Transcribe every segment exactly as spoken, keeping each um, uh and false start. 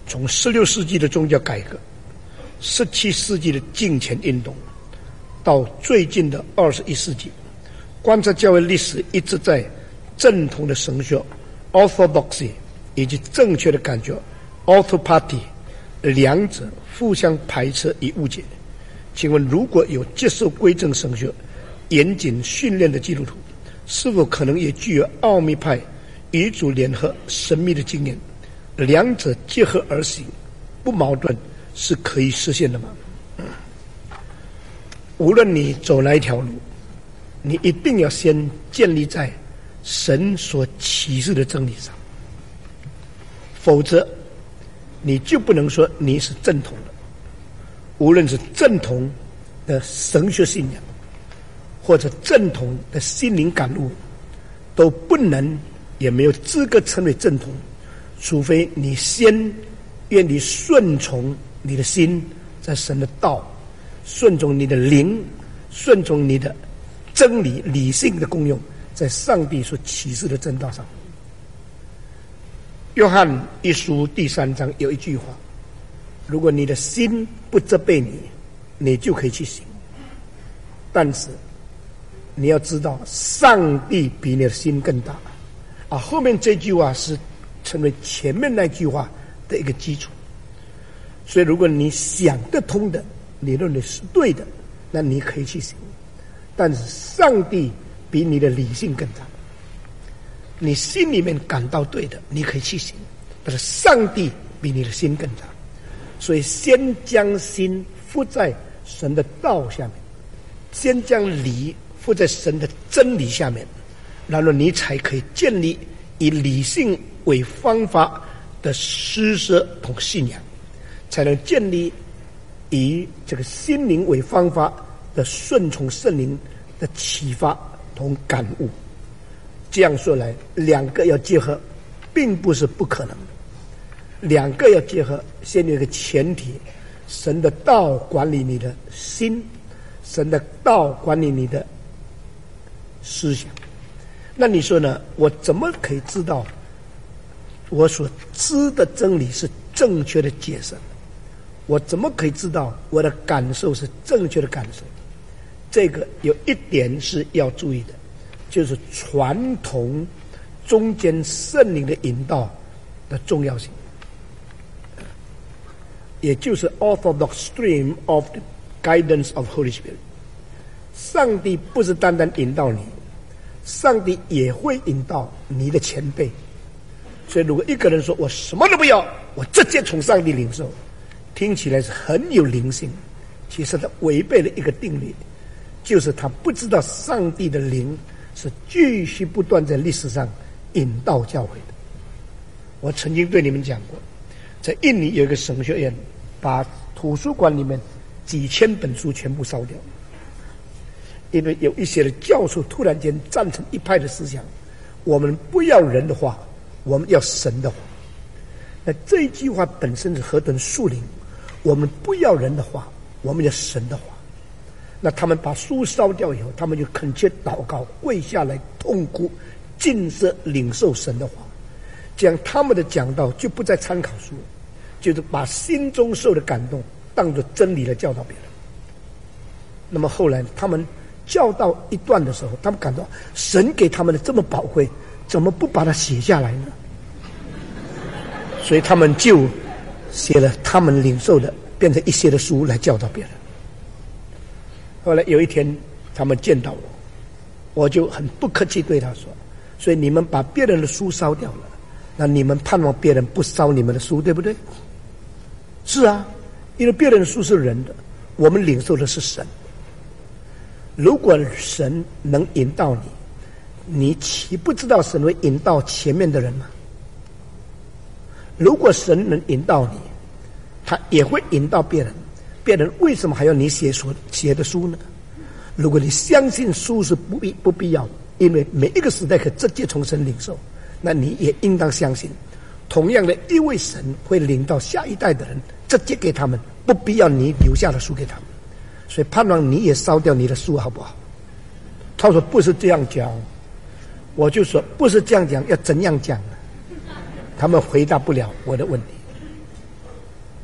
从十六世纪的宗教改革，十七世纪的敬虔运动，到最近的二十一世纪，观察教会历史一直在正统的神学 orthodoxy 以及正确的感觉 orthopathy 两者互相排斥与误解。请问，如果有接受归正神学严谨训练的基督徒，是否可能也具有奥秘派与主联合神秘的经验？两者结合而行，不矛盾，是可以实现的吗？无论你走哪一条路，你一定要先建立在神所启示的真理上，否则你就不能说你是正统的。无论是正统的神学信仰，或者正统的心灵感悟，都不能也没有资格成为正统，除非你先愿意顺从你的心在神的道，顺从你的灵，顺从你的真理理性的功用，在上帝所启示的真道上。约翰一书第三章有一句话，如果你的心不责备你，你就可以去行。但是你要知道，上帝比你的心更大啊！后面这句话是成为前面那句话的一个基础。所以如果你想得通的，你认为是对的，那你可以去行。但是上帝比你的理性更大，你心里面感到对的，你可以去行，但是上帝比你的心更大。所以先将心附在神的道下面，先将理附在神的真理下面，然后你才可以建立以理性为方法的施舍同信仰，才能建立以这个心灵为方法的顺从圣灵的启发同感悟。这样说来，两个要结合并不是不可能的。两个要结合，先有一个前提，神的道管理你的心，神的道管理你的思想。那你说呢？我怎么可以知道我所知的真理是正确的解释？我怎么可以知道我的感受是正确的感受？这个有一点是要注意的，就是传统中间圣灵的引导的重要性，也就是 orthodox stream of the guidance of Holy Spirit。 上帝不是单单引导你，上帝也会引导你的前辈。所以如果一个人说我什么都不要，我直接从上帝领受，听起来是很有灵性，其实他违背了一个定律，就是他不知道上帝的灵是继续不断在历史上引导教会的。我曾经对你们讲过，在印尼有一个神学院，把图书馆里面几千本书全部烧掉，因为有一些的教授突然间赞成一派的思想，我们不要人的话，我们要神的话。那这一句话本身是何等树灵，我们不要人的话，我们要神的话。那他们把书烧掉以后，他们就恳切祷告，跪下来痛哭，尽责领受神的话。这样他们的讲道就不再参考书，就是把心中受的感动当作真理来教导别人。那么后来他们教导一段的时候，他们感到神给他们的这么宝贵，怎么不把它写下来呢？所以他们就写了他们领受的，变成一些的书来教导别人。后来有一天他们见到我，我就很不客气对他说，所以你们把别人的书烧掉了，那你们盼望别人不烧你们的书，对不对？是啊，因为别人的书是人的，我们领受的是神。如果神能引导你，你岂不知道神会引导前面的人吗？如果神能引导你，他也会引导别人。别人为什么还要你写所写的书呢？如果你相信书是不必不必要，因为每一个时代可直接从神领受，那你也应当相信，同样的一位神会领到下一代的人，直接给他们，不必要你留下的书给他们。所以盼望你也烧掉你的书好不好？他说不是这样讲，我就说不是这样讲，要怎样讲呢？他们回答不了我的问题。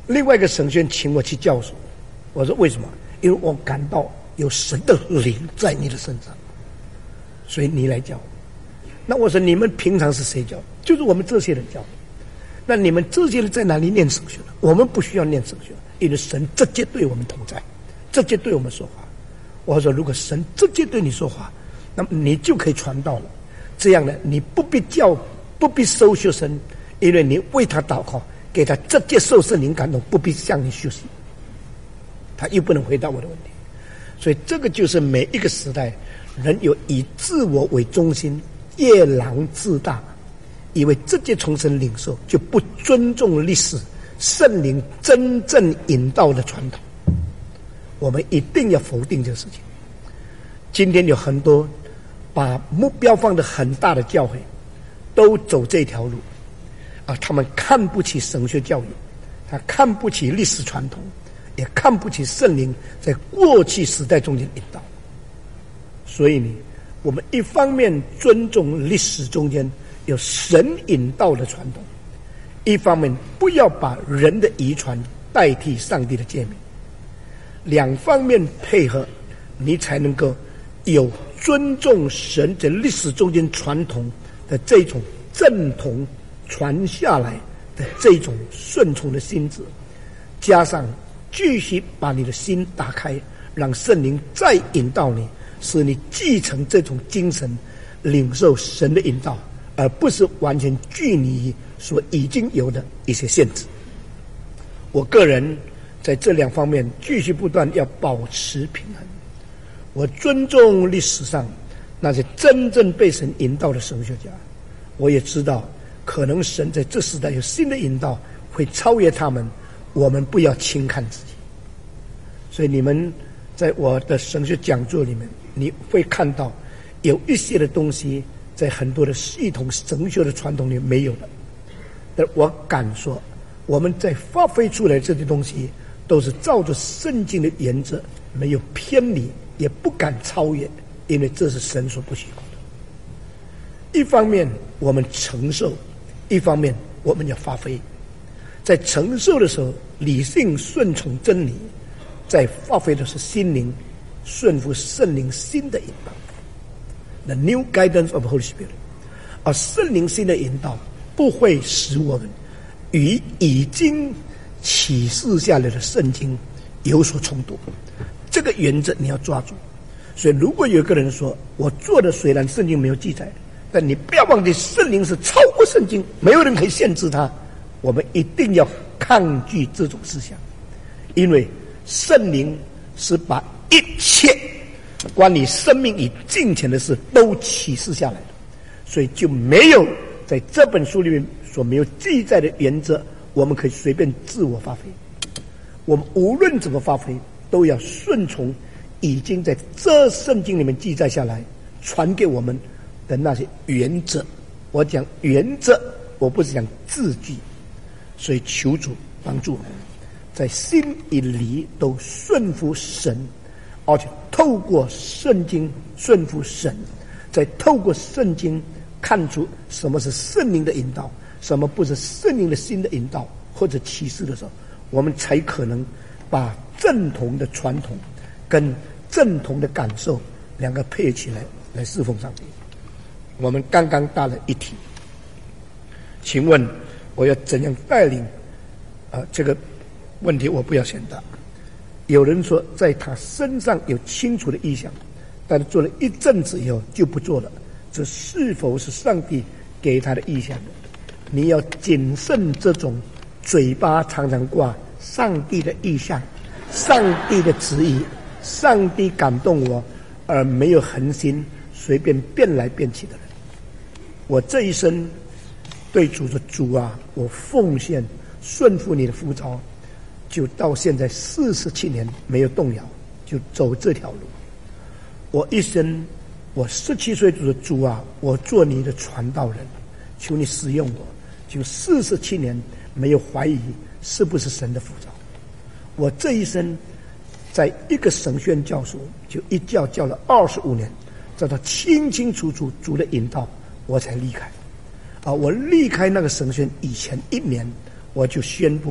另外一个神学院请我去教书，我说为什么？因为我感到有神的灵在你的身上，所以你来教。那我说你们平常是谁教？就是我们这些人教。那你们这些人在哪里念神学呢？我们不需要念神学，因为神直接对我们同在，直接对我们说话。我说如果神直接对你说话，那么你就可以传道了。这样呢，你不必教，不必收学生，因为你为他祷告，给他直接受圣灵感动，不必向你学习。他又不能回答我的问题。所以这个就是每一个时代人有以自我为中心，夜郎自大，以为直接从神领受，就不尊重历史圣灵真正引导的传统。我们一定要否定这个事情。今天有很多把目标放得很大的教会，都走这条路啊！他们看不起神学教育，他看不起历史传统，也看不起圣灵在过去时代中间引导。所以呢，我们一方面尊重历史中间有神引导的传统，一方面不要把人的遗传代替上帝的诫命，两方面配合，你才能够有尊重神在历史中间传统的这种正统传下来的这种顺从的心智，加上继续把你的心打开，让圣灵再引导你，使你继承这种精神，领受神的引导，而不是完全拘泥于所已经有的一些限制。我个人在这两方面继续不断要保持平衡。我尊重历史上那些真正被神引导的神学家，我也知道可能神在这时代有新的引导会超越他们，我们不要轻看自己。所以你们在我的神学讲座里面，你会看到有一些的东西在很多的系统神学的传统里没有的，但我敢说我们在发挥出来这些东西都是照着圣经的原则，没有偏离，也不敢超越，因为这是神所不许可的。一方面我们承受，一方面我们要发挥。在承受的时候，理性顺从真理；在发挥的是心灵顺服圣灵新的引导。The new guidance of the Holy Spirit。而圣灵新的引导不会使我们与已经启示下来的圣经有所冲突，这个原则你要抓住。所以如果有一个人说我做的虽然圣经没有记载，但你不要忘记圣灵是超过圣经，没有人可以限制它。我们一定要抗拒这种思想，因为圣灵是把一切关于生命与金钱的事都启示下来的，所以就没有在这本书里面所没有记载的原则，我们可以随便自我发挥。我们无论怎么发挥，都要顺从已经在这圣经里面记载下来传给我们的那些原则。我讲原则，我不是讲字句。所以求主帮助我们在心与理都顺服神，而且透过圣经顺服神，再透过圣经看出什么是圣灵的引导，什么不是圣灵的新的引导或者启示的时候，我们才可能把正统的传统跟正统的感受两个配起来来侍奉上帝。我们刚刚答了一题，请问我要怎样带领啊、呃？这个问题我不要先答。有人说在他身上有清楚的意向，但是做了一阵子以后就不做了，这是否是上帝给他的意向？你要谨慎这种嘴巴常常挂上帝的意向、上帝的旨意、上帝感动我，而没有恒心随便变来变去的人。我这一生对主说，主啊，我奉献顺服你的呼召，就到现在四十七年没有动摇，就走这条路。我一生，我十七岁就说，主啊，我做你的传道人，求你使用我，就四十七年没有怀疑是不是神的呼召。我这一生在一个神学院教书，就一教教了二十五年，直到清清楚楚主的引导，我才离开。啊，我离开那个神学院以前一年，我就宣布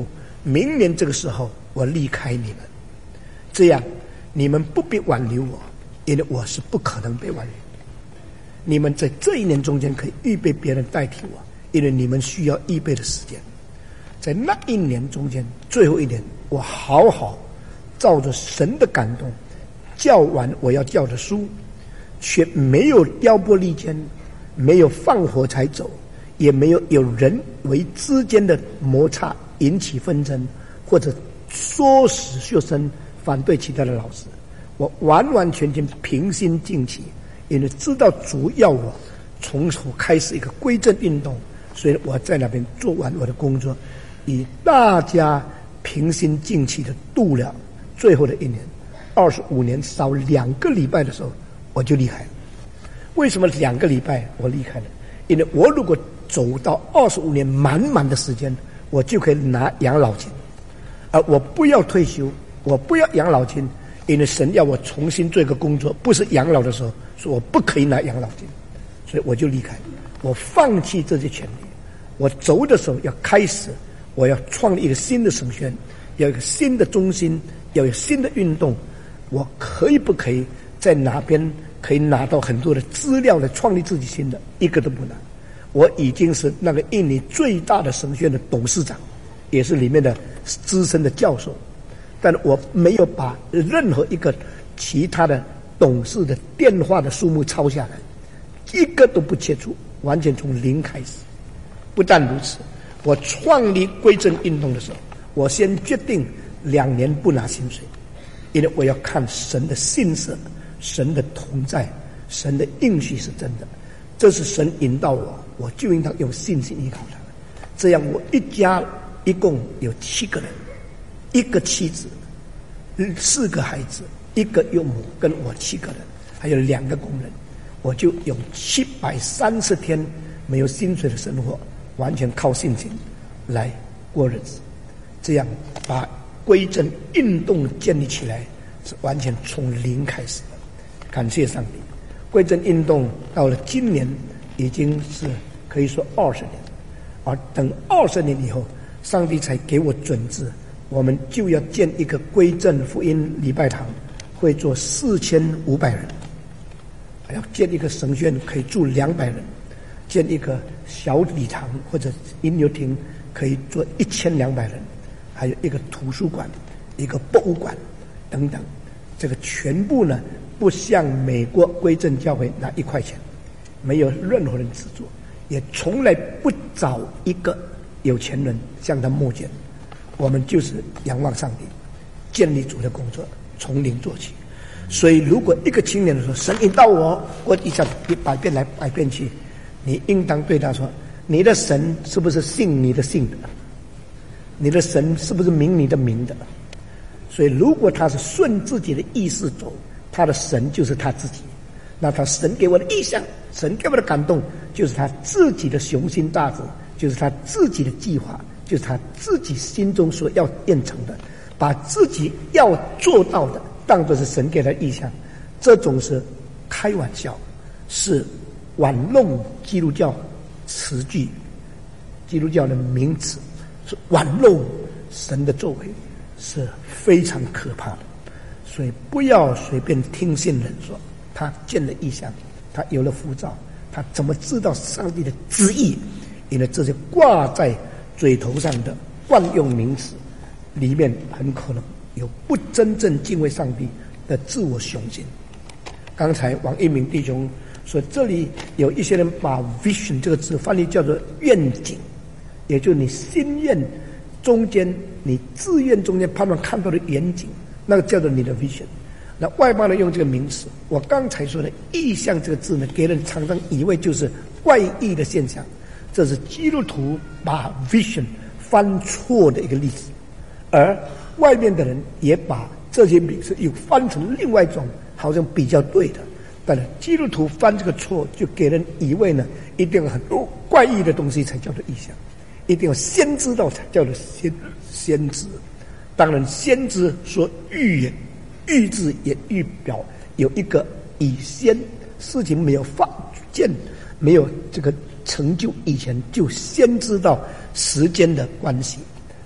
明年这个时候我离开你们，这样你们不必挽留我，因为我是不可能被挽留。你们在这一年中间可以预备别人代替我，因为你们需要预备的时间。在那一年中间，最后一年，我好好照着神的感动教完我要教的书，却没有挑拨离间，没有放火才走，也没有有人为之间的摩擦引起纷争，或者唆使学生反对其他的老师。我完完全全平心静气，因为知道主要我从头开始一个归正运动，所以我在那边做完我的工作，以大家平心静气的度了最后的一年。二十五年少两个礼拜的时候，我就离开了。为什么两个礼拜我离开了？因为我如果走到二十五年满满的时间，我就可以拿养老金，而我不要退休，我不要养老金，因为神要我重新做一个工作，不是养老的时候，说我不可以拿养老金，所以我就离开，我放弃这些权利。我走的时候要开始，我要创立一个新的神学院，要有一个新的中心，要有新的运动。我可以不可以在哪边可以拿到很多的资料来创立自己新的？一个都不拿。我已经是那个印尼最大的神学院的董事长，也是里面的资深的教授，但我没有把任何一个其他的董事的电话的数目抄下来，一个都不接触，完全从零开始。不但如此，我创立归正运动的时候，我先决定两年不拿薪水，因为我要看神的信实，神的同在，神的应许是真的，这是神引导我，我就应当用信心依靠他。这样我一家一共有七个人，一个妻子，四个孩子，一个岳母，跟我七个人，还有两个工人，我就用七百三十天没有薪水的生活，完全靠信心来过日子。这样把归正运动建立起来，是完全从零开始的。感谢上帝，归正运动到了今年已经是可以说二十年，而等二十年以后，上帝才给我准旨，我们就要建一个归正福音礼拜堂，会做四千五百人，还要建一个神学院可以住两百人，建一个小礼堂或者音乐厅可以做一千两百人，还有一个图书馆，一个博物馆等等。这个全部呢，不向美国归正教会拿一块钱，没有任何人资助，也从来不找一个有钱人向他募捐。我们就是仰望上帝，建立主的工作，从零做起。所以如果一个青年说神引导我，我一下一百遍来百遍去，你应当对他说，你的神是不是信你的信的？你的神是不是明你的明的？所以如果他是顺自己的意思走，他的神就是他自己。那他神给我的意向，神给我的感动，就是他自己的雄心大志，就是他自己的计划，就是他自己心中所要验成的，把自己要做到的当作是神给他的意向。这种是开玩笑，是玩弄基督教词句，基督教的名词，是玩弄神的作为，是非常可怕的。所以不要随便听信人说他见了异象，他有了符咒，他怎么知道上帝的旨意？因为这些挂在嘴头上的惯用名词里面，很可能有不真正敬畏上帝的自我雄心。刚才王一鸣弟兄说，这里有一些人把 vision 这个字翻译叫做愿景，也就是你心愿中间，你自愿中间盼望看到的远景，那个叫做你的 vision。那外邦人用这个名词，我刚才说的异象这个字呢，给人常常以为就是怪异的现象，这是基督徒把 vision 翻错的一个例子，而外面的人也把这些名词又翻成另外一种好像比较对的，但是基督徒翻这个错，就给人以为呢，一定有很多怪异的东西才叫做异象，一定要先知道才叫做先先知。当然，先知说预言，预知也预表有一个以先事情没有发现、没有这个成就以前，就先知道时间的关系。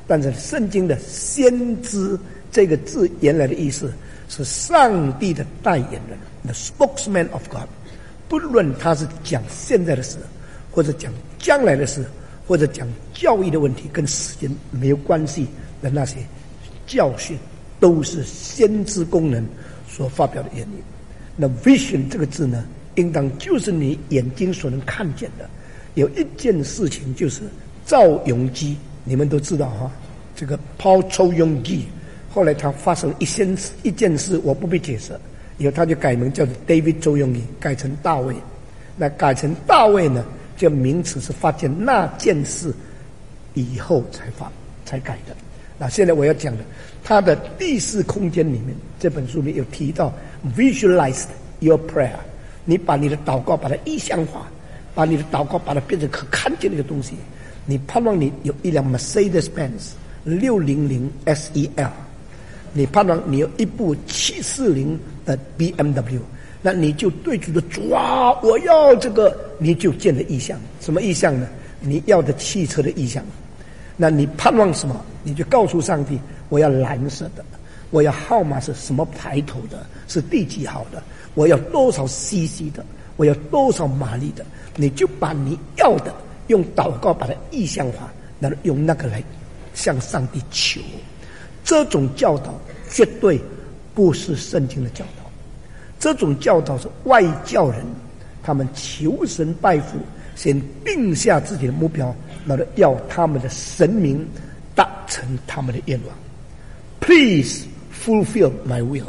但是圣经的先知这个字原来的意思是上帝的代言人 ，the spokesman of God。不论他是讲现在的事，或者讲将来的事，或者讲教育的问题，跟时间没有关系的那些教训，都是先知功能所发表的言语。那 vision 这个字呢，应当就是你眼睛所能看见的。有一件事情就是赵永基，你们都知道哈，这个 Paul 周永基，后来他发生一件事，一件事我不必解释，以后他就改名叫做 David 周永基，改成大卫。那改成大卫呢，这名词是发现那件事以后才发才改的。那现在我要讲的，他的第四空间里面，这本书里有提到 visualize your prayer， 你把你的祷告把它意象化，把你的祷告把它变成可看见的一个东西。你盼望你有一辆 Mercedes-Benz 六零零 S E L， 你盼望你有一部七四零的 B M W， 那你就对主的主啊，我要这个，你就见了意象。什么意象呢？你要的汽车的意象。那你盼望什么？你就告诉上帝，我要蓝色的，我要号码是什么排头的，是第几号的，我要多少 C C 的，我要多少马力的，你就把你要的用祷告把它意象化，然后用那个来向上帝求。这种教导绝对不是圣经的教导，这种教导是外教人他们求神拜佛，先定下自己的目标，然后要他们的神明达成他们的愿望。Please fulfill my will.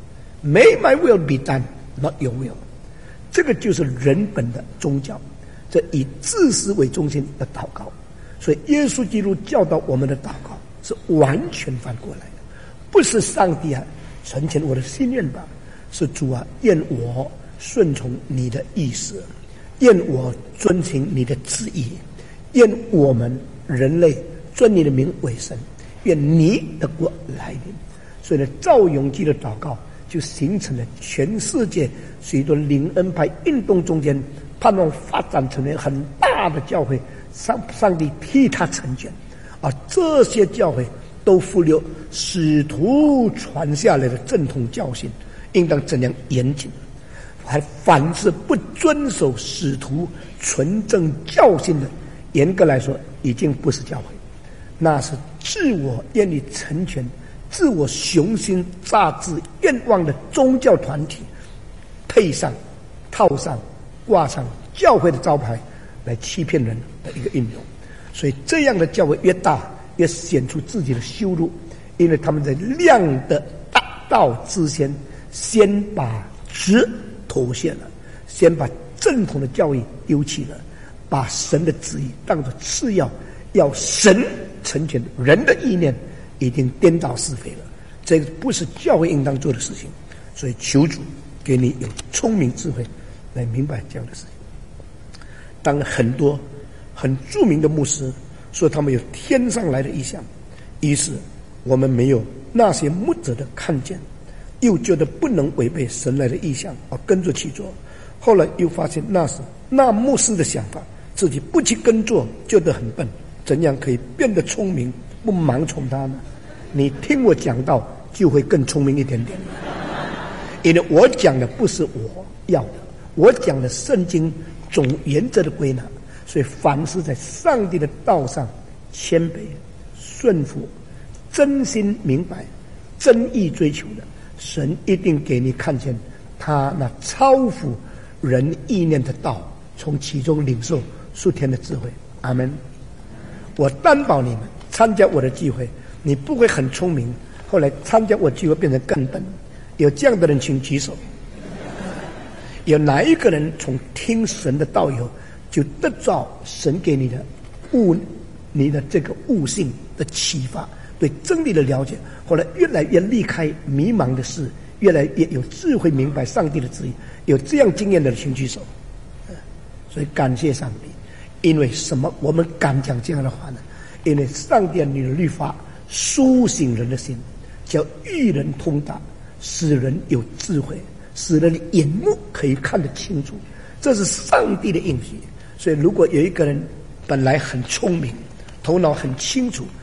May my will be done, not your will. 这个就是人本的宗教，这以自私为中心的祷告。所以耶稣基督教导我们的祷告是完全反过来的，不是上帝啊成全我的心愿吧，是主啊，愿我顺从你的意思，愿我遵行你的旨意，愿我们人类尊你的名为神，愿你的国来临。所以呢，赵永基的祷告就形成了全世界许多灵恩派运动中间盼望发展成为很大的教会，上上帝替他成全。而这些教会都忽略使徒传下来的正统教训应当怎样严谨，还凡是不遵守使徒纯正教训的，严格来说已经不是教会，那是自我愿意成全、自我雄心大志愿望的宗教团体，配上、套上、挂上教会的招牌来欺骗人的一个运用。所以这样的教会越大，越显出自己的羞辱，因为他们在量的大道之前，先把直妥协了，先把正统的教义丢弃了，把神的旨意当作次要，要神成全人的意念，已经颠倒是非了。这个不是教会应当做的事情。所以求主给你有聪明智慧来明白这样的事情。当很多很著名的牧师说他们有天上来的意象，于是我们没有那些牧者的看见，又觉得不能违背神来的意象而跟着去做，后来又发现那是那牧师的想法，自己不去跟做觉得很笨，怎样可以变得聪明不盲从他呢？你听我讲道就会更聪明一点点，因为我讲的不是我要的，我讲的圣经总原则的归纳。所以凡是在上帝的道上谦卑顺服，真心明白真意追求的，神一定给你看见他那超乎人意念的道，从其中领受数天的智慧。阿们。我担保你们参加我的聚会，你不会很聪明，后来参加我聚会变成更笨。有这样的人请举手。有哪一个人从听神的道以后就得到神给你的悟，你的这个悟性的启发，对真理的了解，后来越来越离开迷茫的事，越来越有智慧明白上帝的旨意，有这样经验的请举手。所以感谢上帝，因为什么我们敢讲这样的话呢？因为上帝你的律法苏醒人的心，叫育人通达，使人有智慧，使人的眼目可以看得清楚，这是上帝的应许。所以如果有一个人本来很聪明，头脑很清楚，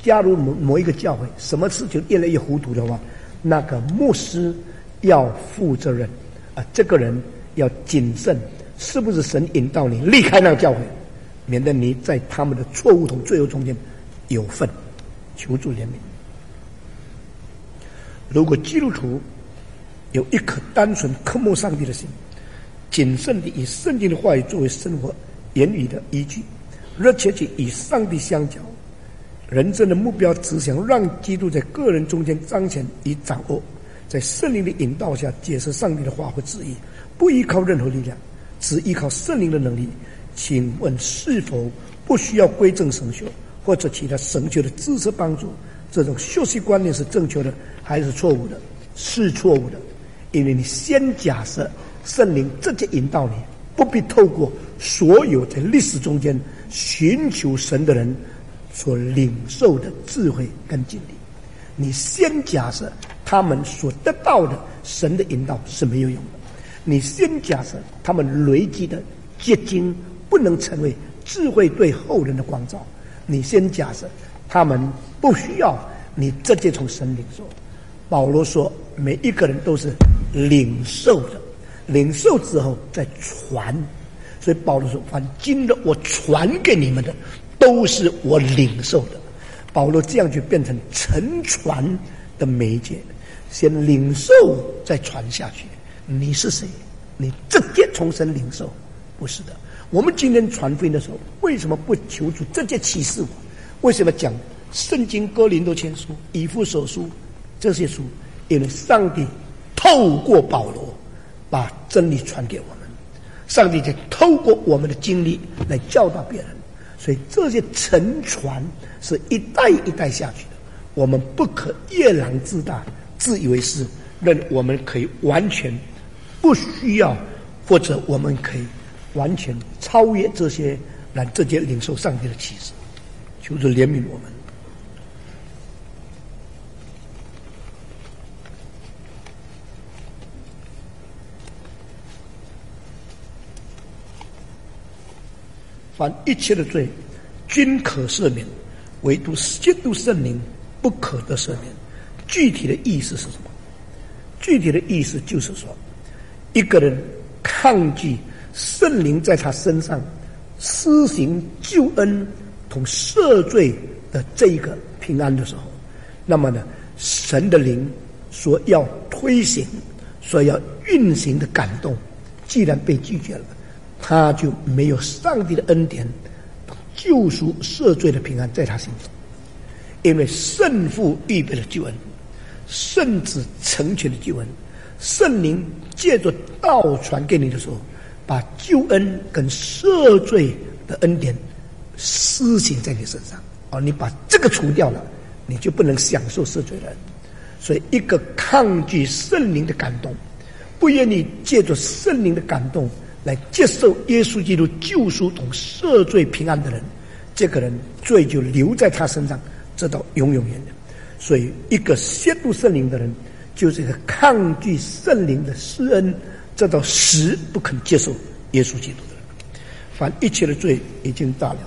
加入某某一个教会，什么事情越来越糊涂的话，那个牧师要负责任啊，这个人要谨慎，是不是神引导你离开那个教会，免得你在他们的错误同罪恶中间有份，求助怜悯。如果基督徒有一颗单纯渴慕上帝的心，谨慎地以圣经的话语作为生活言语的依据，热切地与上帝相交，人生的目标只想让基督在个人中间彰显与掌握，在圣灵的引导下解释上帝的话或旨意，不依靠任何力量，只依靠圣灵的能力，请问是否不需要归正神学或者其他神学的知识帮助？这种学习观念是正确的还是错误的？是错误的，因为你先假设圣灵直接引导你，不必透过所有在历史中间寻求神的人所领受的智慧跟经历。你先假设他们所得到的神的引导是没有用的，你先假设他们累积的结晶不能成为智慧对后人的光照，你先假设他们不需要你直接从神领受。保罗说每一个人都是领受的，领受之后再传，所以保罗说凡经的我传给你们的都是我领受的。保罗这样就变成承传的媒介，先领受再传下去。你是谁？你直接从神领受？不是的。我们今天传福音的时候，为什么不求主直接启示我？为什么讲圣经、哥林多前书、以弗所书这些书？因为上帝透过保罗把真理传给我们，上帝在透过我们的经历来教导别人，所以这些承传是一代一代下去的。我们不可夜郎自大，自以为是，认我们可以完全不需要，或者我们可以完全超越这些，来直接领受上帝的启示。求主怜悯我们。凡一切的罪均可赦免，唯独基督圣灵不可得赦免。具体的意思是什么？具体的意思就是说，一个人抗拒圣灵在他身上施行救恩同赦罪的这一个平安的时候，那么呢，神的灵所要推行、所要运行的感动，既然被拒绝了，他就没有上帝的恩典、救赎、赦罪的平安在他心中。因为圣父预备了救恩，圣子成全的救恩，圣灵借着道传给你的时候，把救恩跟赦罪的恩典施行在你身上。哦，你把这个除掉了，你就不能享受赦罪的恩。所以，一个抗拒圣灵的感动，不愿意借着圣灵的感动来接受耶稣基督救赎同赦罪平安的人，这个人罪就留在他身上，直到永永远远。所以一个亵渎圣灵的人，就是一个抗拒圣灵的施恩，直到死不肯接受耶稣基督的人。凡一切的罪已经大了。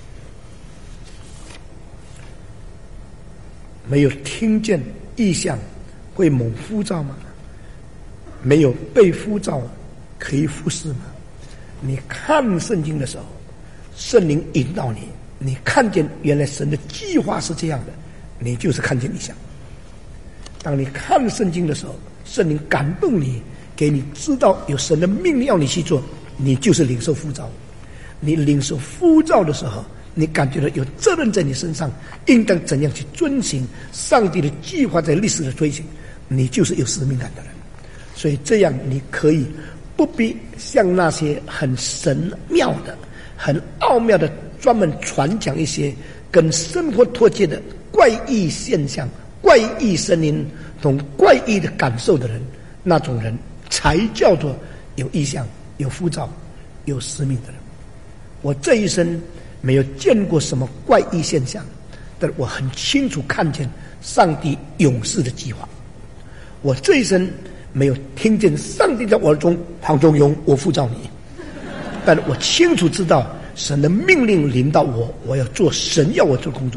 没有听见异象会蒙呼召吗？没有被呼召可以服侍吗？你看圣经的时候，圣灵引导你，你看见原来神的计划是这样的，你就是看见异象。当你看圣经的时候，圣灵感动你，给你知道有神的命令要你去做，你就是领受呼召。你领受呼召的时候，你感觉到有责任在你身上，应当怎样去遵行上帝的计划在历史的推行，你就是有使命感的人。所以这样你可以不必像那些很神妙的、很奥妙的专门传讲一些跟生活脱节的怪异现象、怪异声音同怪异的感受的人，那种人才叫做有意向、有呼召、有使命的人。我这一生没有见过什么怪异现象，但我很清楚看见上帝永世的计划。我这一生没有听见上帝在我耳中黄忠勇，我呼召你，但我清楚知道神的命令临到我，我要做神要我做工作，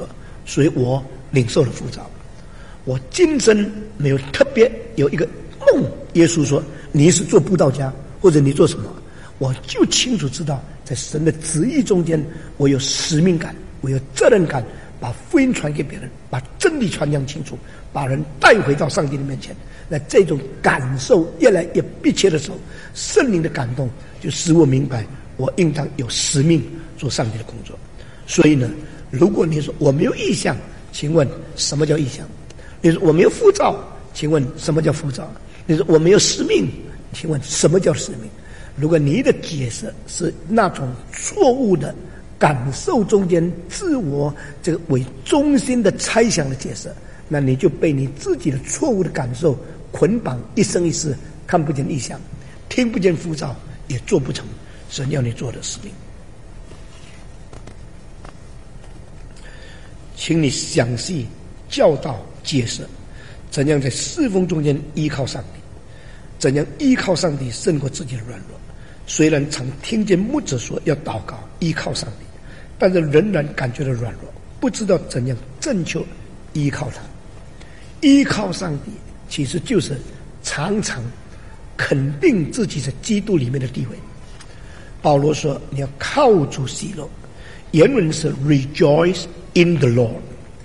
所以我领受了呼召。我今生没有特别有一个梦，耶稣说你是做布道家，或者你做什么，我就清楚知道在神的旨意中间，我有使命感，我有责任感，把福音传给别人，把真理传讲清楚，把人带回到上帝的面前。那这种感受越来越迫切的时候，圣灵的感动就使我明白我应当有使命做上帝的工作。所以呢，如果你说我没有意向，请问什么叫意向？你说我没有呼召，请问什么叫呼召？你说我没有使命，请问什么叫使命？如果你的解释是那种错误的感受中间自我这个为中心的猜想的解释，那你就被你自己的错误的感受捆绑一生一世，看不见意象，听不见呼召，也做不成神要你做的使命。请你详细教导解释怎样在侍奉中间依靠上帝，怎样依靠上帝胜过自己的软弱。虽然常听见牧者说要祷告依靠上帝，但是仍然感觉到软弱，不知道怎样正确依靠他。依靠上帝其实就是常常肯定自己在基督里面的地位。保罗说你要靠主喜乐，原文是 rejoice in the Lord，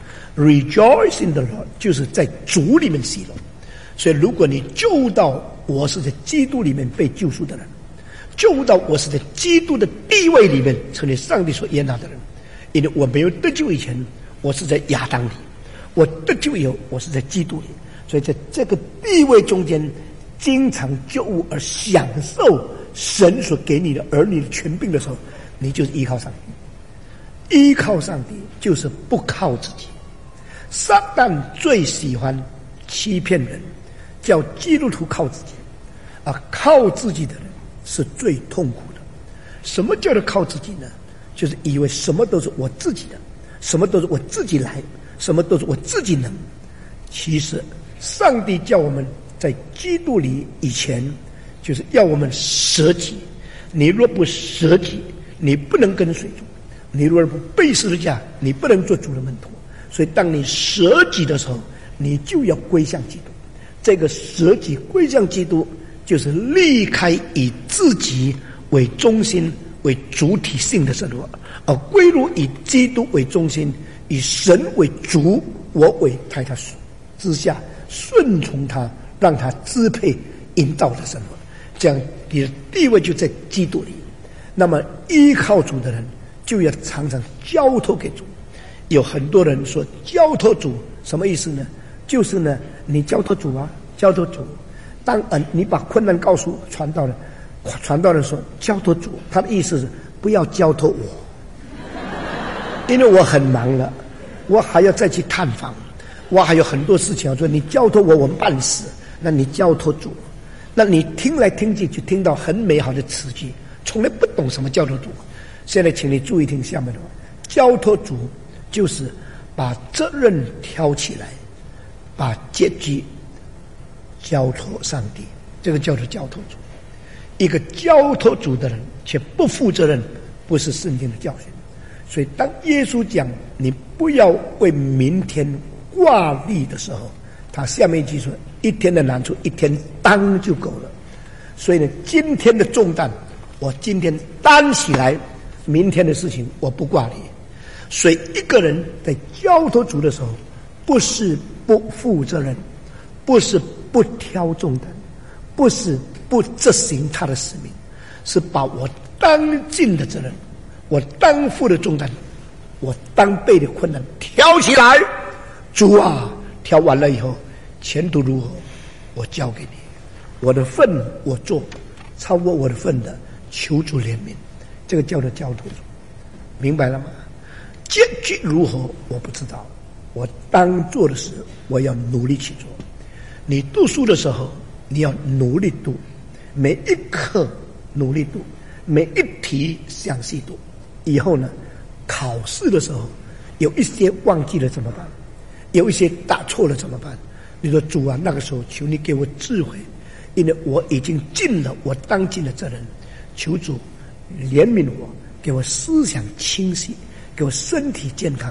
rejoice in the Lord 就是在主里面喜乐。所以如果你就到我是在基督里面被救赎的人，就到我是在基督的地位里面成为上帝所悦纳的人，因为我没有得救以前，我是在亚当里，我得救以后，我是在基督里。所以在这个地位中间，经常就悟而享受神所给你的儿女的权柄的时候，你就是依靠上帝。依靠上帝就是不靠自己。撒旦最喜欢欺骗人，叫基督徒靠自己，而靠自己的人是最痛苦的。什么叫做靠自己呢？就是以为什么都是我自己的，什么都是我自己来，什么都是我自己能。其实上帝叫我们在基督里以前，就是要我们舍己。你若不舍己，你不能跟随主；你若不背十字架，你不能做主的门徒。所以当你舍己的时候，你就要归向基督。这个舍己归向基督，就是离开以自己为中心为主体性的生活，而归入以基督为中心，以神为主，我为在他之下顺从他，让他支配引导的生活。这样你的地位就在基督里。那么依靠主的人就要常常交托给主。有很多人说交托主什么意思呢？就是呢，你交托主啊，交托主。当嗯你把困难告诉传道人，传道人说交托主，他的意思是不要交托我，因为我很忙了，我还要再去探访，我还有很多事情要做。你交托我，我办事。那你交托主，那你听来听去就听到很美好的词句，从来不懂什么交托主。现在请你注意听下面的话，交托主就是把责任挑起来，把结局交托上帝，这个叫做交托主。一个交托主的人却不负责任，不是圣经的教训。所以当耶稣讲你不要为明天挂虑的时候，他下面一句说一天的难处一天担就够了。所以呢，今天的重担我今天担起来，明天的事情我不挂虑。所以一个人在交托主的时候，不是不负责任，不是不挑重担，不是不执行他的使命，是把我当尽的责任，我当负的重担，我当背的困难挑起来。主啊，挑完了以后前途如何我交给你，我的份我做，超过我的份的求主怜悯。这个叫做交托主，明白了吗？结局如何我不知道，我当做的事我要努力去做。你读书的时候你要努力读，每一课努力读，每一题详细读。以后呢，考试的时候有一些忘记了怎么办？有一些答错了怎么办？你说主啊，那个时候求你给我智慧，因为我已经尽了我当尽的责任。求主怜悯我，给我思想清晰，给我身体健康，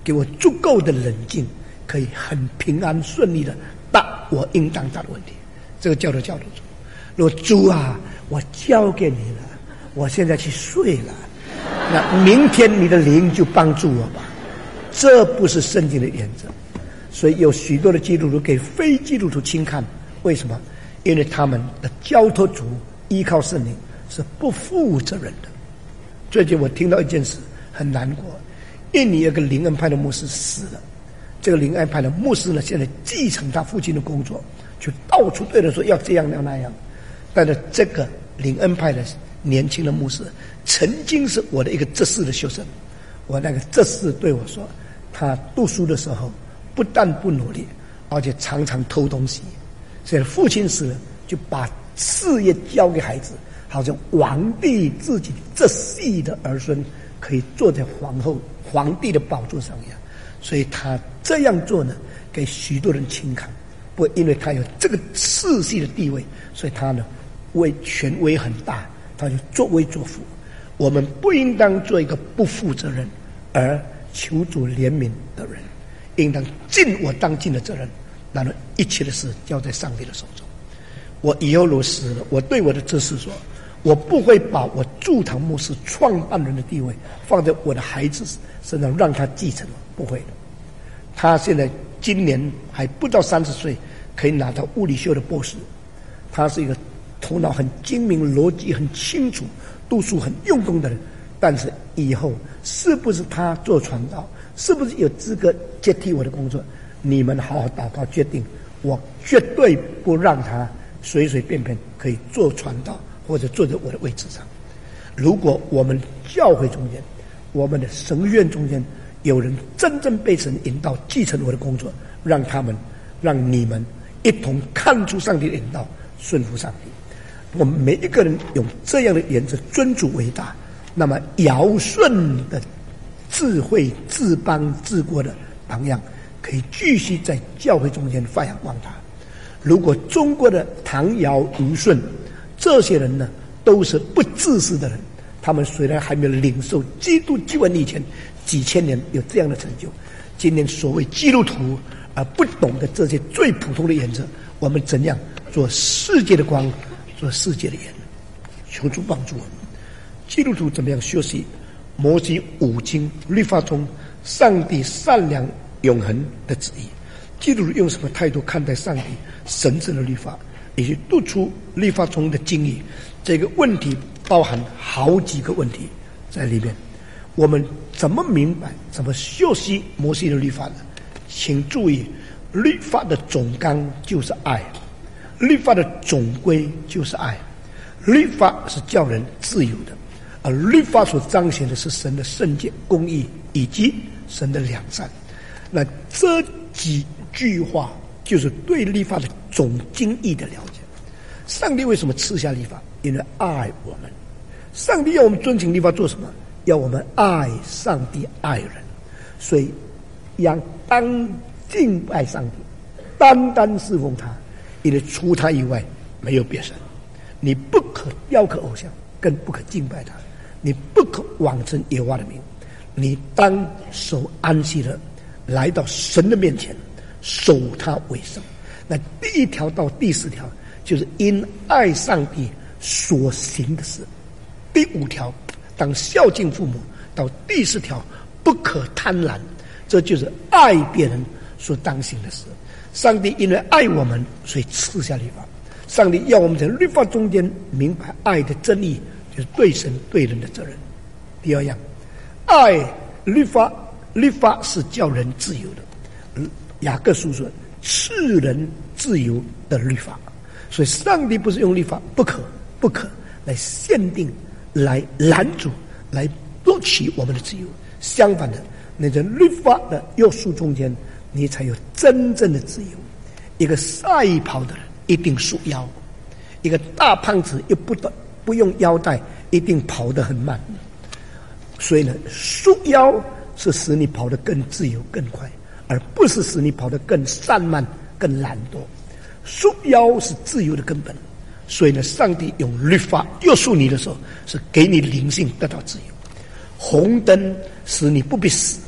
给我足够的冷静，可以很平安顺利的答我应当答的问题。这个叫做教导主。如果主啊，我交给你了，我现在去睡了，那明天你的灵就帮助我吧。这不是圣经的原则。所以有许多的基督徒给非基督徒轻看，为什么？因为他们的交托主依靠圣灵是不负责任的。最近我听到一件事很难过，印尼有个灵恩派的牧师死了，这个灵恩派的牧师呢，现在继承他父亲的工作，就到处对人说要这样要那样。但是这个灵恩派的年轻的牧师曾经是我的一个执事的学生，我那个执事对我说，他读书的时候不但不努力，而且常常偷东西。所以父亲死了，就把事业交给孩子，好像皇帝自己这系的儿孙可以坐在皇后皇帝的宝座上一样。所以他这样做呢，给许多人轻看。不，因为他有这个世系的地位，所以他呢为权威很大，他就作威作福。我们不应当做一个不负责任而求主怜悯的人，应当尽我当尽的责任，然后一切的事交在上帝的手中。我以后如果死了，我对我的执事说，我不会把我驻堂牧师创办人的地位放在我的孩子身上让他继承，不会的。他现在今年还不到三十岁，可以拿到物理学的博士。他是一个头脑很精明、逻辑很清楚、读书很用功的人。但是以后是不是他做传道，是不是有资格接替我的工作，你们好好祷告决定。我绝对不让他随随便便可以做传道或者坐在我的位置上。如果我们教会中间，我们的神院中间有人真正被神引导继承我的工作，让他们让你们一同看出上帝的引导，顺服上帝。我们每一个人用这样的原则，尊主为大，那么尧舜的智慧治邦治国的榜样可以继续在教会中间发扬光大。如果中国的唐尧虞舜这些人呢，都是不自私的人，他们虽然还没有领受基督救恩以前几千年有这样的成就，今天所谓基督徒而不懂得这些最普通的原则，我们怎样做世界的光，做世界的盐？求主帮助我们。基督徒怎么样学习摩西五经律法中上帝善良永恒的旨意？基督徒用什么态度看待上帝神圣的律法，以及读出律法中的经义？这个问题包含好几个问题在里面。我们怎么明白怎么学习摩西的律法呢？请注意，律法的总纲就是爱，律法的总归就是爱。律法是叫人自由的，而律法所彰显的是神的圣洁、公义以及神的良善。那这几句话就是对律法的总经义的了解。上帝为什么赐下律法？因为爱我们。上帝要我们遵行律法做什么？要我们爱上帝、爱人。所以要当敬拜上帝，单单侍奉他，因为除他以外没有别神。你不可雕刻偶像，更不可敬拜他，你不可妄称耶和华的名。你当守安息日，来到神的面前，守他为圣。那第一条到第四条就是因爱上帝所行的事。第五条当孝敬父母，到第四条不可贪婪，这就是爱别人所当行的事。上帝因为爱我们，所以赐下律法。上帝要我们在律法中间明白爱的真理，就是对神对人的责任。第二样，爱律法，律法是叫人自由的。雅各书说赐人自由的律法。所以上帝不是用律法不可不可来限定，来拦阻，来夺取我们的自由。相反的，你在律法的约束中间，你才有真正的自由。一个赛跑的人一定束腰，一个大胖子又不得不用腰带，一定跑得很慢。所以呢，束腰是使你跑得更自由、更快，而不是使你跑得更散漫、更懒惰。束腰是自由的根本。所以呢，上帝用律法约束你的时候，是给你灵性得到自由。红灯使你不必死，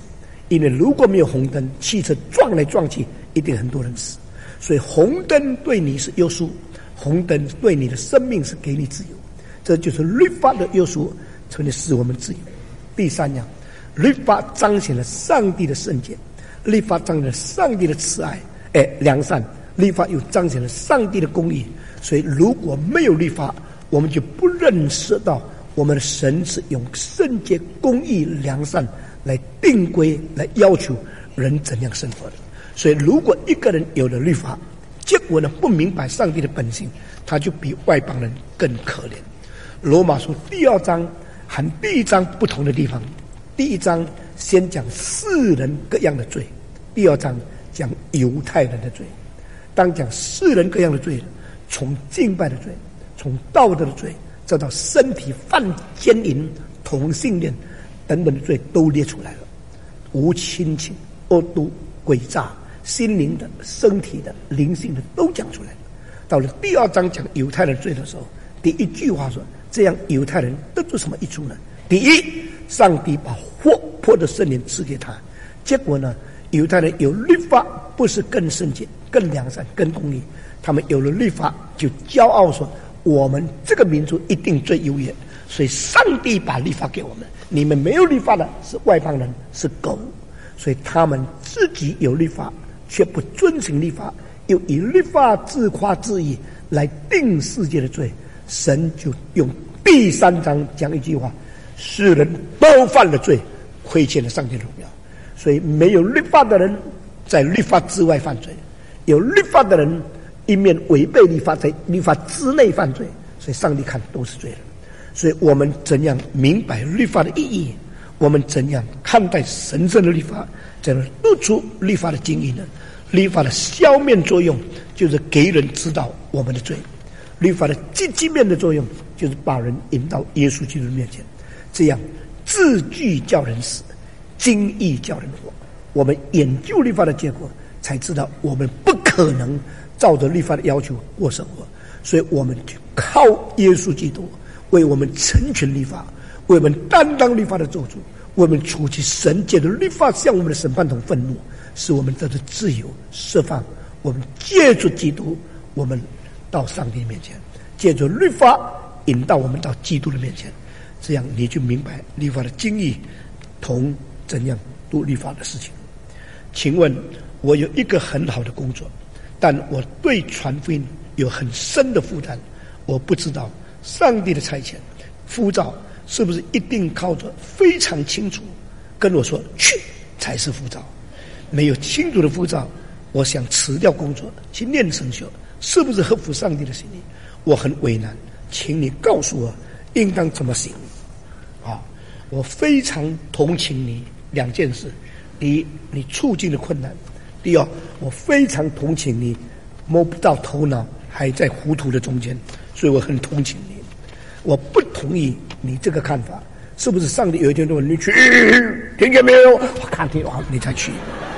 因为如果没有红灯，汽车撞来撞去，一定很多人死。所以红灯对你是约束，红灯对你的生命是给你自由，这就是律法的约束，从而使我们自由。第三样，律法彰显了上帝的圣洁，律法彰显了上帝的慈爱，哎，良善。律法又彰显了上帝的公义。所以如果没有律法，我们就不认识到我们的神是用圣洁、公义、良善来定规，来要求人怎样生活的。所以如果一个人有了律法，结果呢不明白上帝的本性，他就比外邦人更可怜。罗马书第二章和第一章不同的地方，第一章先讲世人各样的罪，第二章讲犹太人的罪。当讲世人各样的罪，从敬拜的罪，从道德的罪，再到身体犯奸淫、同性恋等等的罪都列出来了。无亲情、恶毒、诡诈、心灵的、身体的、灵性的都讲出来了。到了第二章讲犹太人罪的时候，第一句话说：这样犹太人得出什么益处呢？第一，上帝把活泼的圣灵赐给他，结果呢，犹太人有律法，不是更圣洁、更良善、更公义，他们有了律法就骄傲说我们这个民族一定最优越，所以上帝把律法给我们，你们没有律法的是外邦人，是狗。所以他们自己有律法却不遵行律法，又以律法自夸自义来定世界的罪，神就用第三章讲一句话：世人都犯了罪，亏欠了上帝的荣耀。所以没有律法的人在律法之外犯罪，有律法的人一面违背律法，在律法之内犯罪，所以上帝看都是罪人。所以我们怎样明白律法的意义，我们怎样看待神圣的律法，怎样露出律法的精义呢？律法的消灭作用就是给人知道我们的罪，律法的积极面的作用就是把人引到耶稣基督的面前，这样字句叫人死，经义叫人活。我们研究律法的结果，才知道我们不可能照着律法的要求过生活，所以我们就靠耶稣基督为我们成全律法，为我们担当律法的咒诅，为我们除去神借着律法向我们的审判同愤怒，使我们得到自由释放。我们借助基督，我们到上帝面前，借助律法引导我们到基督的面前，这样你就明白律法的精义同怎样读律法的事情。请问我有一个很好的工作，但我对传福音有很深的负担，我不知道上帝的差遣呼召是不是一定靠着非常清楚跟我说去才是呼召。没有清楚的呼召，我想辞掉工作去念神学，是不是合乎上帝的心意？我很为难，请你告诉我应当怎么行啊！我非常同情你两件事：第一，你处境的困难；第二，我非常同情你摸不到头脑，还在糊涂的中间，所以我很同情你。我不同意你这个看法，是不是上帝有一天说你去，听见没有？我看听好，你才去。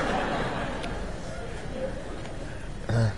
嗯，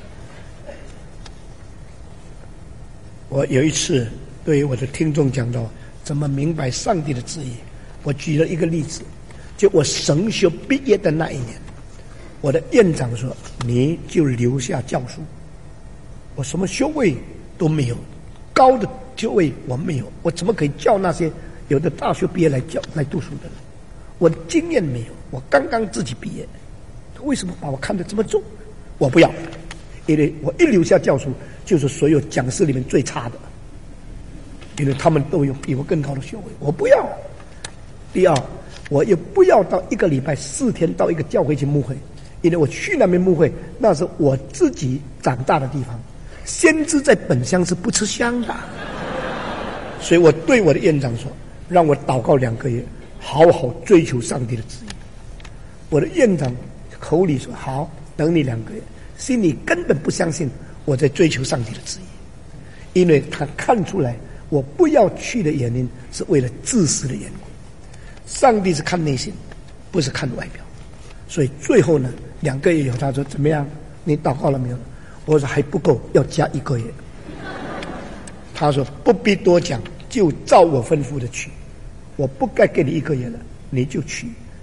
我有一次对我的听众讲到怎么明白上帝的旨意，我举了一个例子，就我神学毕业的那一年，我的院长说你就留下教书，我什么学位都没有，高的学位我没有，我怎么可以教那些有的大学毕业来教来读书的人？我的经验没有，我刚刚自己毕业，为什么把我看得这么重？我不要，因为我一留下教书，就是所有讲师里面最差的，因为他们都有比我更高的学位，我不要。第二，我也不要到一个礼拜四天到一个教会去牧会，因为我去那边牧会，那是我自己长大的地方，先知在本乡是不吃香的。所以我对我的院长说，让我祷告两个月，好好追求上帝的旨意。我的院长口里说好，等你两个月，心里根本不相信我在追求上帝的旨意，因为他看出来我不要去的原因是为了自私的缘故。上帝是看内心，不是看外表。所以最后呢，两个月以后他说怎么样？你祷告了没有？我说还不够，要加一个月。他说不必多讲，就照我吩咐的去。我不该给你一个月了，你就去。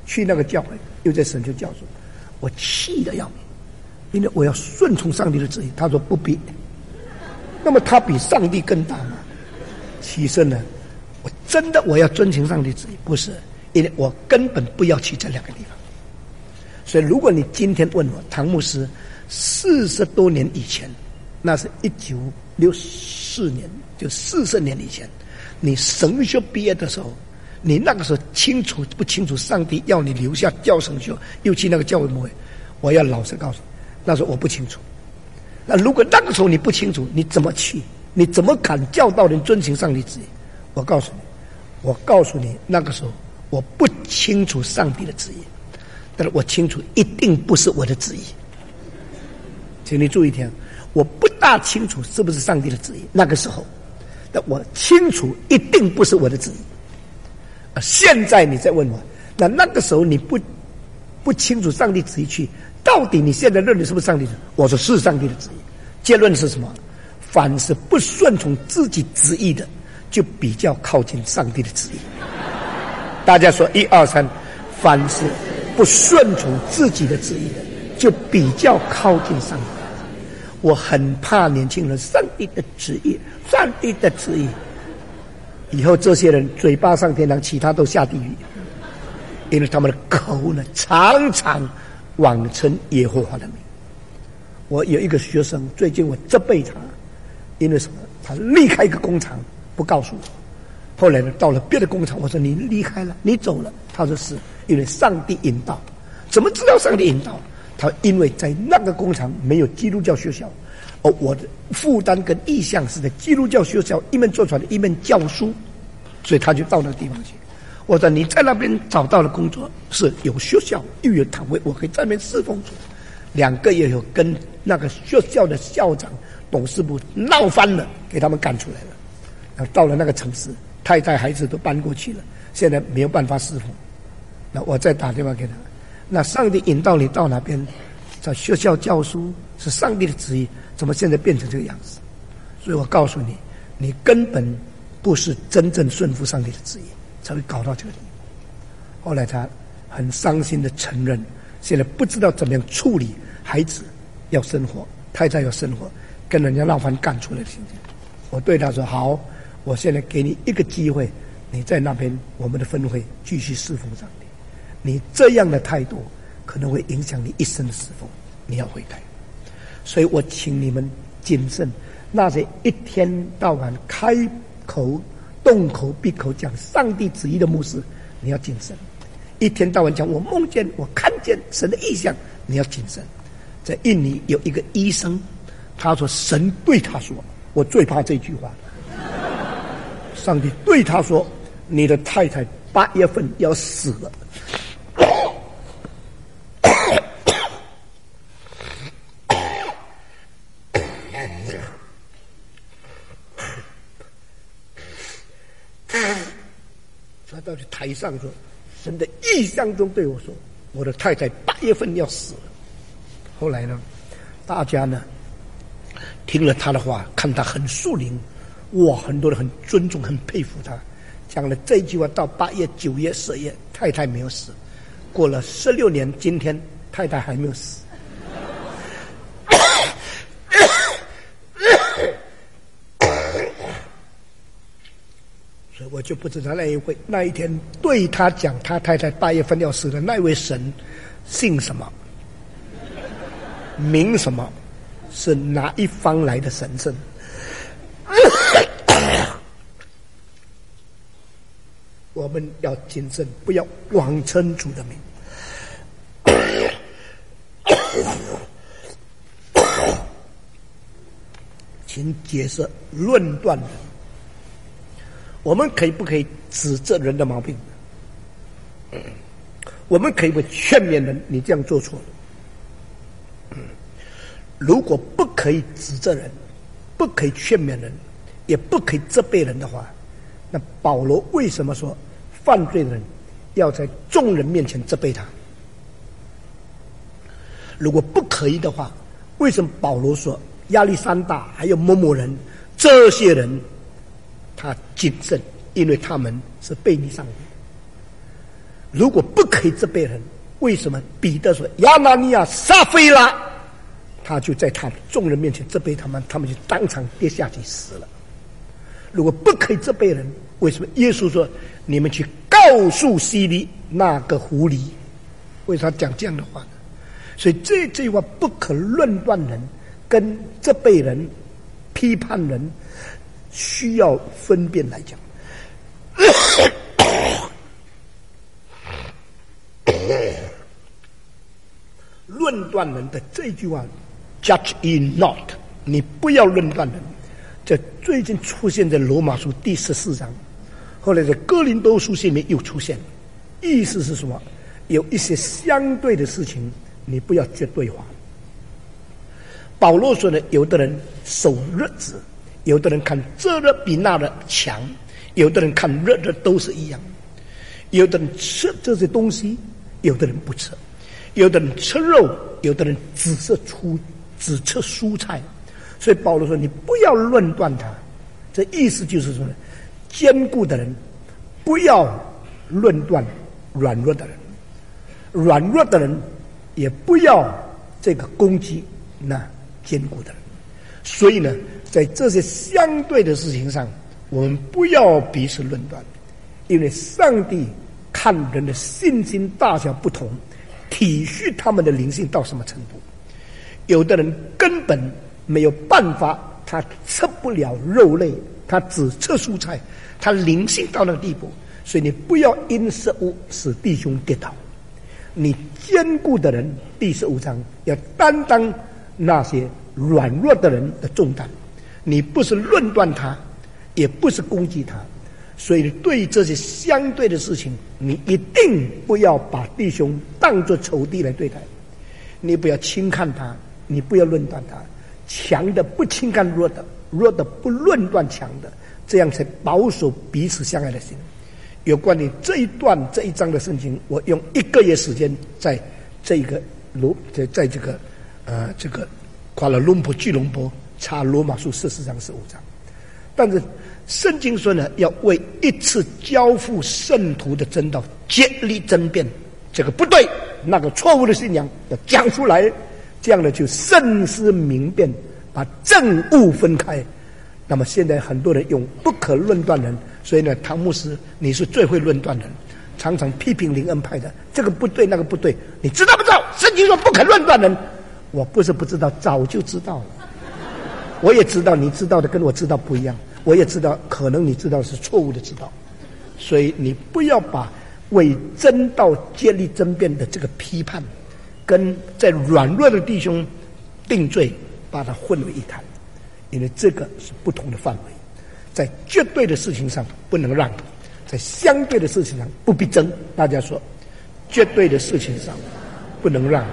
去那个教会，又在神就教说，我气得要命，因为我要顺从上帝的旨意。他说不必。那么他比上帝更大吗？其实呢，我真的我要遵循上帝旨意，不是，因为我根本不要去这两个地方。所以如果你今天问我，唐牧师四十多年以前，那是一九六四年，就四十年以前，你神学毕业的时候，你那个时候清楚不清楚上帝要你留下教神学，又去那个教会牧会？我要老实告诉你，那时候我不清楚。那如果那个时候你不清楚，你怎么去？你怎么敢教导人遵行上帝旨意？我告诉你，我告诉你，那个时候我不清楚上帝的旨意，但是我清楚一定不是我的旨意。请你注意听，我不大清楚是不是上帝的旨意，那个时候，但我清楚一定不是我的旨意。啊，现在你再问我，那那个时候你不不清楚上帝旨意去，到底你现在认为是不是上帝的？我说是上帝的旨意。结论是什么？凡是不顺从自己旨意的，就比较靠近上帝的旨意。大家说一二三，凡是不顺从自己的旨意的，就比较靠近上帝。我很怕年轻人，上帝的旨意，上帝的旨意，以后这些人嘴巴上天堂，其他都下地狱，因为他们的口呢常常妄称耶和华的名。我有一个学生，最近我责备他，因为什么？他离开一个工厂不告诉我，后来呢到了别的工厂，我说你离开了，你走了，他说是因为上帝引导。怎么知道上帝引导？他因为在那个工厂没有基督教学校，而我的负担跟意向是在基督教学校一面做出来的，一面教书，所以他就到那个地方去。我说你在那边找到了工作，是有学校又有摊位，我可以在那边侍奉主。两个月有跟那个学校的校长、董事部闹翻了，给他们赶出来了。然后到了那个城市，太太孩子都搬过去了，现在没有办法侍奉。那我再打电话给他，那上帝引导你到哪边？在学校教书是上帝的旨意，怎么现在变成这个样子？所以我告诉你，你根本不是真正顺服上帝的旨意，才会搞到这个地步。后来他很伤心的承认，现在不知道怎么样处理孩子要生活，太太要生活，跟人家闹翻干出来的情景。我对他说：好，我现在给你一个机会，你在那边我们的分会继续侍奉上帝。你这样的态度可能会影响你一生的侍奉，你要悔改。所以我请你们谨慎，那些一天到晚开口动口闭口讲上帝旨意的牧师，你要谨慎。一天到晚讲我梦见我看见神的意象，你要谨慎。在印尼有一个医生，他说神对他说，我最怕这句话，上帝对他说，你的太太八月份要死了。他到台上说，神的意象中对我说，我的太太八月份要死了。后来呢，大家呢听了他的话，看他很树灵，哇，很多人很尊重很佩服他，讲了这句话到八月九月十月，太太没有死，过了十六年，今天太太还没有死。所以我就不知道那一位那一天对他讲他太太八月份要死的那位神姓什么名什么，是哪一方来的神圣。我们要谨慎，不要妄称主的名。请解释论断人，我们可以不可以指责人的毛病？我们可以不可以劝勉人，你这样做错了？如果不可以指责人，不可以劝勉人，也不可以责备人的话，那保罗为什么说犯罪的人要在众人面前责备他？如果不可以的话，为什么保罗说亚历山大还有某某人这些人他谨慎，因为他们是悖逆上帝。 如果不可以责备人，为什么彼得说亚拿尼亚、撒非拉，他就在他众人面前责备他们，他们就当场跌下去死了？如果不可以责备人，为什么耶稣说你们去告诉希律那个狐狸？为啥讲这样的话呢？所以这这句话不可论断人，跟责备人、批判人需要分辨来讲。论断人的这句话 ，judge ye not， 你不要论断人。这最近出现在罗马书第十四章，后来在哥林多书里面又出现，意思是什么？有一些相对的事情，你不要绝对化。保罗说呢，有的人守日子，有的人看这日比那日强，有的人看日日都是一样，有的人吃这些东西，有的人不吃，有的人吃肉，有的人只是出只吃蔬菜。所以保罗说你不要论断他，这意思就是说呢，坚固的人不要论断软弱的人，软弱的人也不要这个攻击那坚固的人。所以呢，在这些相对的事情上，我们不要彼此论断，因为上帝看人的信心大小不同，体恤他们的灵性到什么程度。有的人根本没有办法，他吃不了肉类，他只吃蔬菜，他灵性到那个地步。所以你不要因食物使弟兄跌倒。你坚固的人，第十五章要担当那些软弱的人的重担。你不是论断他，也不是攻击他。所以对于这些相对的事情，你一定不要把弟兄当作仇敌来对待。你不要轻看他，你不要论断他。强的不轻看弱的，弱的不论断强的，这样才保守彼此相爱的心。有关于这一段这一章的圣经，我用一个月时间在这个罗在在这个呃这个夸拉隆坡巨龙坡查罗马书十四章十五章。但是圣经说呢，要为一次交付圣徒的真道竭力争辩，这个不对，那个错误的信仰要讲出来，这样的就慎思明辨，把正误分开。那么现在很多人用不可论断人，所以呢，唐牧师你是最会论断人，常常批评灵恩派的这个不对那个不对，你知道不知道？圣经说不可论断人，我不是不知道，早就知道了。我也知道你知道的跟我知道不一样，我也知道可能你知道是错误的知道，所以你不要把为真道竭力争辩的这个批判，跟在软弱的弟兄定罪，把它混为一谈，因为这个是不同的范围。在绝对的事情上不能让，在相对的事情上不必争。大家说，绝对的事情上不能让，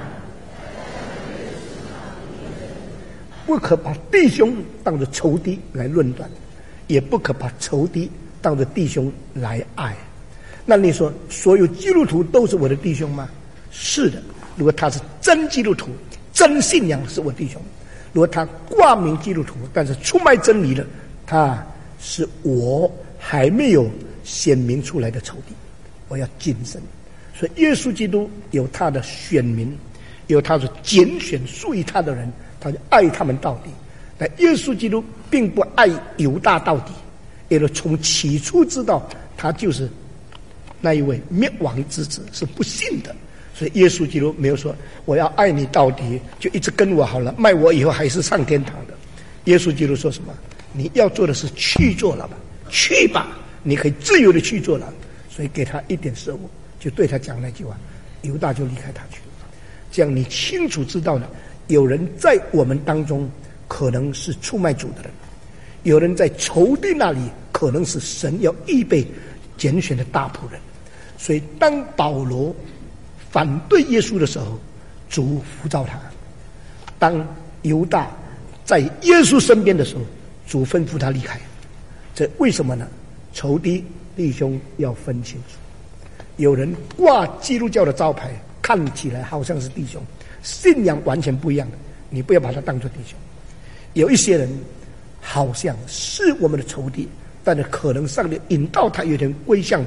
不可把弟兄当作仇敌来论断，也不可把仇敌当作弟兄来爱。那你说所有基督徒都是我的弟兄吗？是的，如果他是真基督徒，真信仰是我弟兄。如果他挂名基督徒，但是出卖真理了，他是我还没有显明出来的仇敌，我要谨慎。所以耶稣基督有他的选民，有他所拣选属于他的人，他就爱他们到底。但耶稣基督并不爱犹大到底，因为从起初知道他就是那一位灭亡之子，是不信的。所以耶稣基督没有说我要爱你到底，就一直跟我好了，卖我以后还是上天堂的。耶稣基督说什么？你要做的是去做了吧，去吧，你可以自由的去做了。所以给他一点食物，就对他讲那句话，犹大就离开他去了。这样你清楚知道了，有人在我们当中可能是出卖主的人，有人在仇敌那里可能是神要预备拣选的大仆人。所以当保罗反对耶稣的时候，主呼召他；当犹大在耶稣身边的时候，主吩咐他离开。这为什么呢？仇敌弟兄要分清楚。有人挂基督教的招牌，看起来好像是弟兄，信仰完全不一样的，你不要把他当作弟兄。有一些人好像是我们的仇敌，但是可能上帝引导他有点归向主，